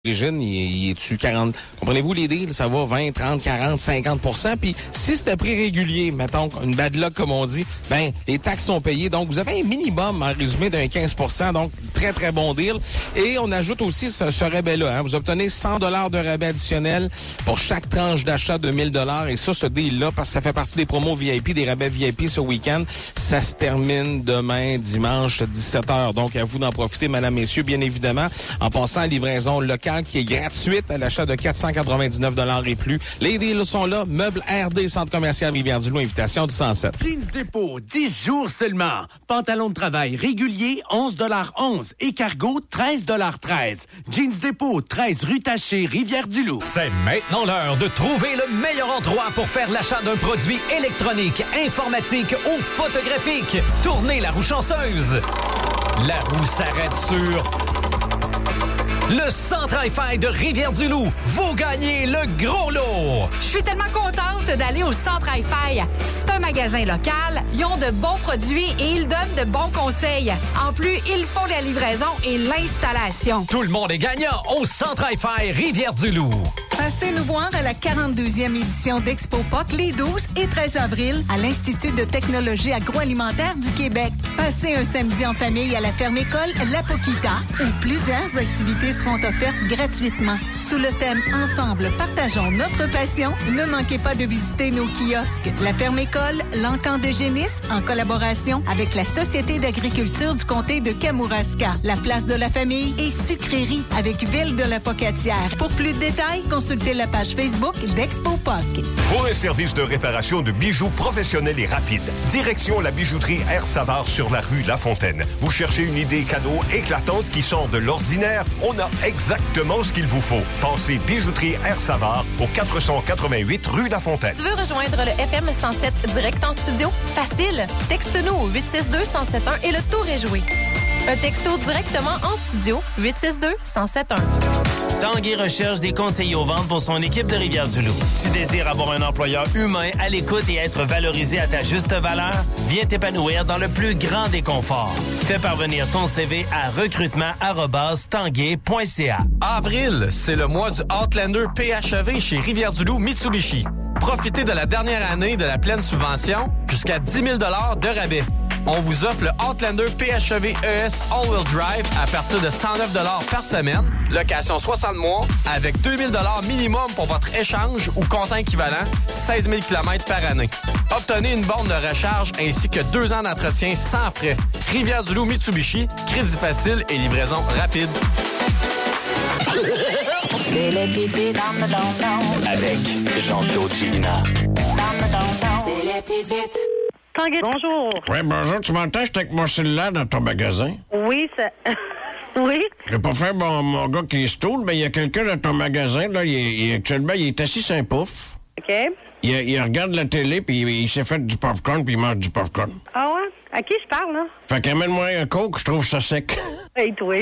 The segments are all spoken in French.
L'origine, il est dessus 40. Comprenez-vous les deals? Ça va 20, 30, 40, 50%. Puis si c'est à prix régulier, mettons, une bad luck comme on dit, ben les taxes sont payées. Donc, vous avez un minimum, en résumé, d'un 15%. Donc, très, très bon deal. Et on ajoute aussi ce rabais-là. Hein. Vous obtenez 100 $ de rabais additionnel pour chaque tranche d'achat de 1000 $. Et ça, ce deal-là, parce que ça fait partie des promos VIP, des rabais VIP ce week-end, ça se termine demain, dimanche, 17h. Donc, à vous d'en profiter, mesdames, messieurs, bien évidemment, en passant à livraison locale qui est gratuite à l'achat de 499 $ et plus. Les deals sont là. Meubles RD, Centre commercial Rivière-du-Loup, invitation du 107. Jeans Dépôt, 10 jours seulement. Pantalon de travail régulier, 11,11 $ et cargo, 13,13 $. Jeans Dépôt, 13 rue Taché, Rivière-du-Loup. C'est maintenant l'heure de trouver le meilleur endroit pour faire l'achat d'un produit électronique, informatique ou photographique. Tournez la roue chanceuse. La roue s'arrête sur... Le Centre Hi-Fi de Rivière-du-Loup. Vous gagnez le gros lot. Je suis tellement contente d'aller au Centre Hi-Fi. C'est un magasin local. Ils ont de bons produits et ils donnent de bons conseils. En plus, ils font la livraison et l'installation. Tout le monde est gagnant au Centre Hi-Fi Rivière-du-Loup. Passez nous voir à la 42e édition d'Expo POC les 12 et 13 avril à l'Institut de technologie agroalimentaire du Québec. Passez un samedi en famille à la ferme-école La Poquita où plusieurs activités seront offertes gratuitement. Sous le thème « Ensemble, partageons notre passion », ne manquez pas de visiter nos kiosques. La ferme-école L'Encan de Génis en collaboration avec la Société d'agriculture du comté de Kamouraska, la place de la famille et sucrerie avec Ville de la Pocatière. Pour plus de détails, consultez la page Facebook d'Expo POC. Pour un service de réparation de bijoux professionnel et rapide, direction la bijouterie Air Savard sur la rue La Fontaine. Vous cherchez une idée cadeau éclatante qui sort de l'ordinaire? On a exactement ce qu'il vous faut. Pensez bijouterie Air Savard au 488 rue La Fontaine. Tu veux rejoindre le FM 107 direct en studio? Facile! Texte-nous au 862-1071 et le tour est joué. Un texto directement en studio, 862-1071. Tanguay recherche des conseillers aux ventes pour son équipe de Rivière-du-Loup. Tu désires avoir un employeur humain, à l'écoute et être valorisé à ta juste valeur? Viens t'épanouir dans le plus grand des conforts. Fais parvenir ton CV à recrutement@tanguay.ca. Avril, c'est le mois du Outlander PHEV chez Rivière-du-Loup Mitsubishi. Profitez de la dernière année de la pleine subvention jusqu'à 10 000 $ de rabais. On vous offre le Outlander PHEV ES All-Wheel Drive à partir de 109 $ par semaine, location 60 mois, avec 2 000 $ minimum pour votre échange ou comptant équivalent, 16 000 km par année. Obtenez une borne de recharge ainsi que 2 ans d'entretien sans frais. Rivière-du-Loup Mitsubishi, crédit facile et livraison rapide. C'est les petites vites avec Jean-Claude Chilina. C'est les petites vites. Tanguay, bonjour. Oui, bonjour. Tu m'entends? J'étais avec mon cellulaire dans ton magasin. Oui, ça... oui. Je vais pas faire mon gars qui est stool, mais il y a quelqu'un dans ton magasin, là, actuellement, il est assis sur un pouf. OK. Il regarde la télé, puis il s'est fait du popcorn, puis il mange du popcorn. Ah ouais? À qui je parle, là? Fait qu'amène-moi un coke, je trouve ça sec. Hey, toi.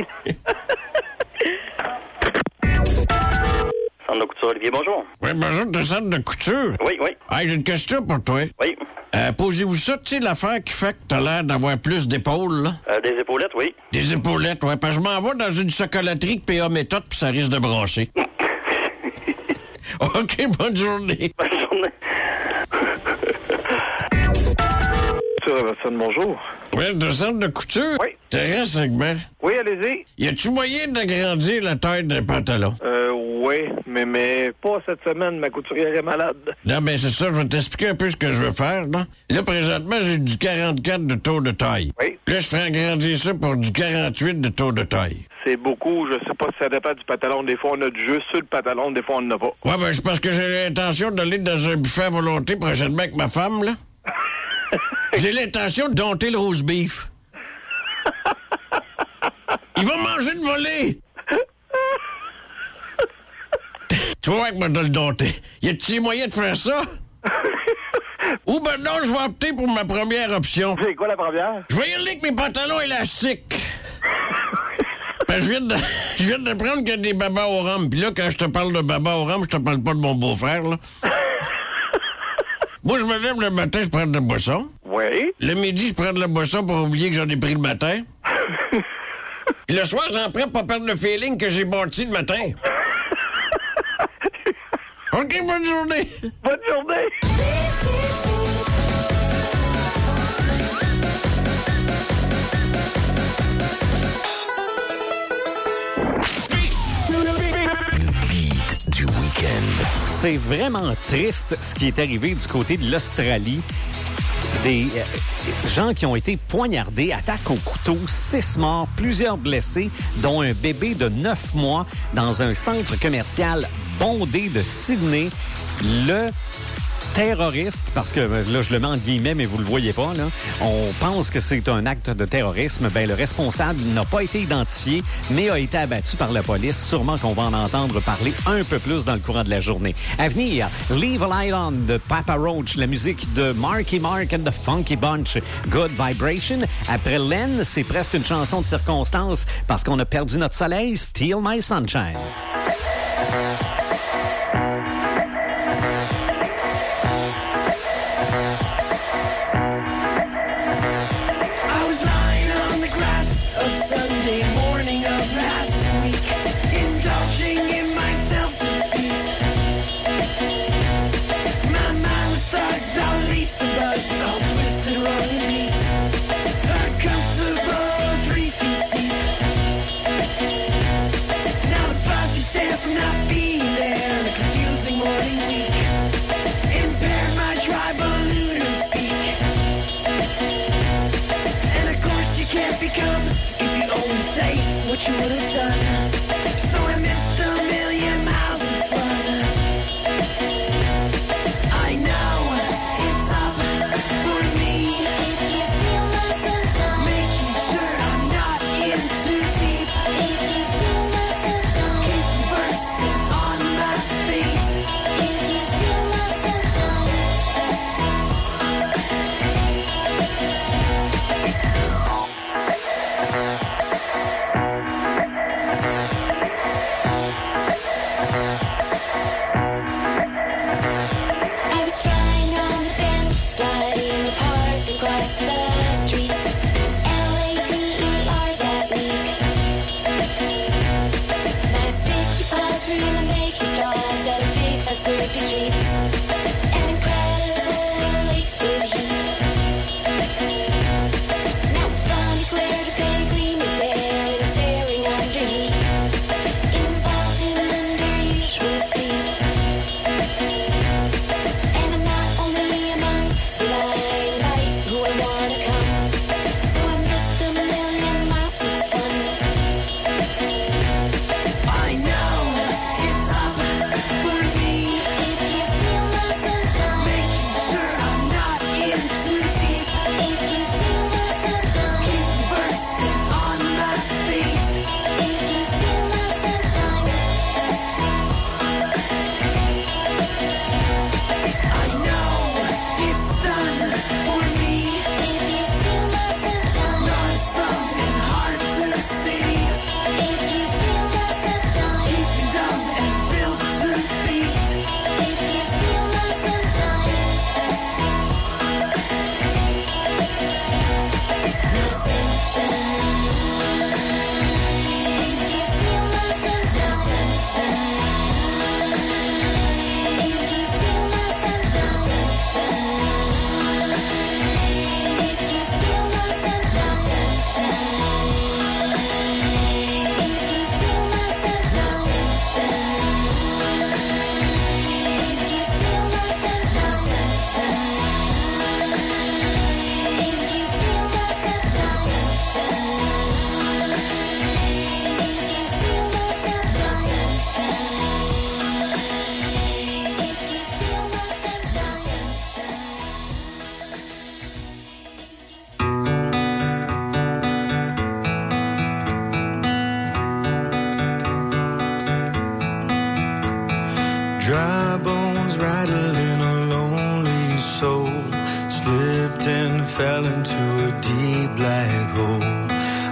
Centre de couture, Olivier, bonjour. Oui, bonjour, tu centre de couture? Oui, oui. Hey, j'ai une question pour toi. Oui. Posez-vous ça, tu sais, l'affaire qui fait que t'as l'air d'avoir plus d'épaules, là? Des épaulettes, oui. Des épaulettes, ouais, parce que je m'en vais dans une chocolaterie que PA méthode, puis ça risque de brasser. OK, bonne journée. Bonne journée. Bonjour. Oui, de centre de couture? Oui. Terrain segment. Oui, allez-y. Y a-tu moyen d'agrandir la taille d'un pantalon? Oui, mais pas cette semaine, ma couturière est malade. Non, mais c'est ça, je vais t'expliquer un peu ce que je veux faire, là. Là, présentement, j'ai du 44 de tour de taille. Oui. Là, je ferai agrandir ça pour du 48 de tour de taille. C'est beaucoup, je sais pas si ça dépend du pantalon. Des fois, on a du jus sur le pantalon, des fois, on n'en a pas. Ouais, ben, c'est parce que j'ai l'intention d'aller dans un buffet à volonté prochainement avec ma femme, là. J'ai l'intention de dompter le roast beef. Il va manger de volée! Tu vois que moi de le dompter. Y a-t-il moyen de faire ça? Ou ben non, je vais opter pour ma première option. C'est quoi la première? Je vais y aller avec mes pantalons élastiques. Ben, je viens de prendre que des babas au rhum. Puis là, quand je te parle de babas au rhum, je te parle pas de mon beau-frère, là. Moi, je me lève le matin, je prends de la boisson. Oui. Le midi, je prends de la boisson pour oublier que j'en ai pris le matin. Puis le soir, j'en prends pour pas perdre le feeling que j'ai bâti le matin. OK, bonne journée. Bonne journée. Du week-end. C'est vraiment triste ce qui est arrivé du côté de l'Australie. Des gens qui ont été poignardés, attaque au couteau, 6 morts, plusieurs blessés, dont un bébé de 9 mois dans un centre commercial bondé de Sydney. Le terroriste, parce que là, je le mets en guillemets, mais vous le voyez pas, là. On pense que c'est un acte de terrorisme. Ben, le responsable n'a pas été identifié, mais a été abattu par la police. Sûrement qu'on va en entendre parler un peu plus dans le courant de la journée. À venir, Leave a Light On de Papa Roach, la musique de Marky Mark and the Funky Bunch, Good Vibration. Après Len, c'est presque une chanson de circonstance parce qu'on a perdu notre soleil, Steal My Sunshine. You would have done, so I missed a million miles of fun. I know it's up for me. If you steal my sunshine, making sure I'm not in too deep. If you steal my sunshine, keep bursting on my feet. If you steal my Dry bones rattling a lonely soul, slipped and fell into a deep black hole.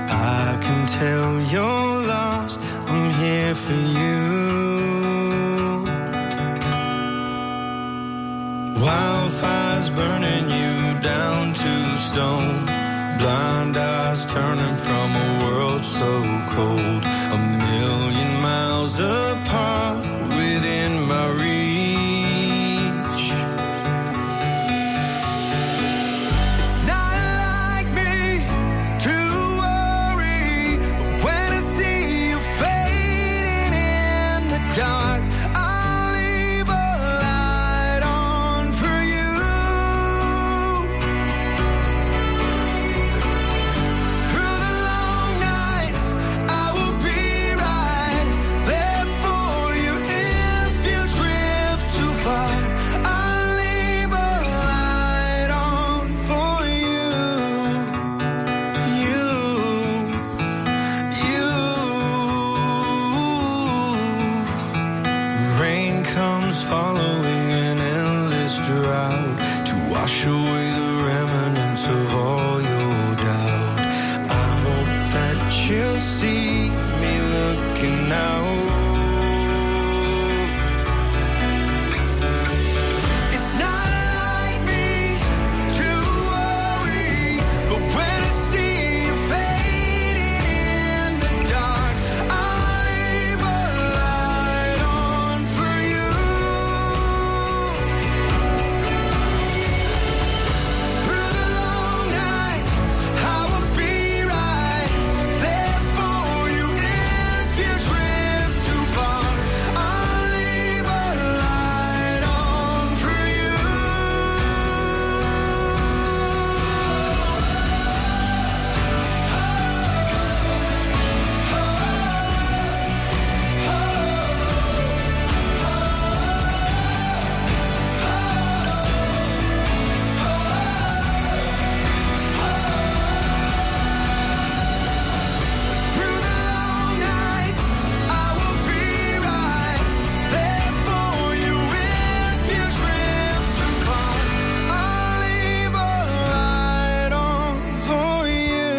I can tell you're lost, I'm here for you. Wildfires burning you down to stone, blind eyes turning from a world so cold, a million miles apart within my reach. It's not like me to worry, but when I see you fading in the dark, I'll leave a light on for you. Through the long nights, I will be right there for you. If you drift too far, I'll leave a light on for you. Rain comes following an endless drought to wash away the remnants of all your doubt. I hope that you'll see me looking out. It's not like me to worry, but when I see you fading in the dark, I'll leave a light on for you. Through the long nights, I will be right there for you. If you drift too far, I'll leave a light on for you. Through the long nights, I will be right there for you. If you drift too far, I'll leave a light on for you.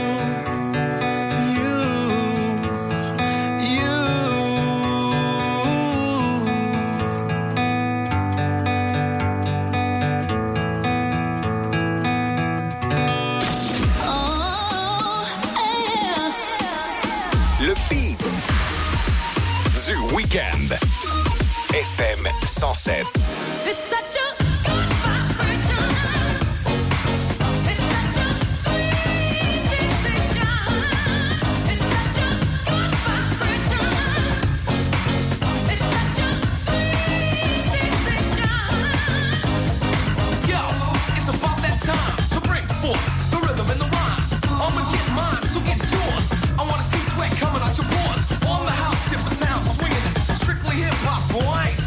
Le beat du week-end. FM 107. It's such a Yo, it's about that time to bring forth the rhythm and the rhyme. I'ma get mine, so get yours. I wanna see sweat coming out your pores. On the house, different sounds swinging this strictly hip hop, boy. I ain't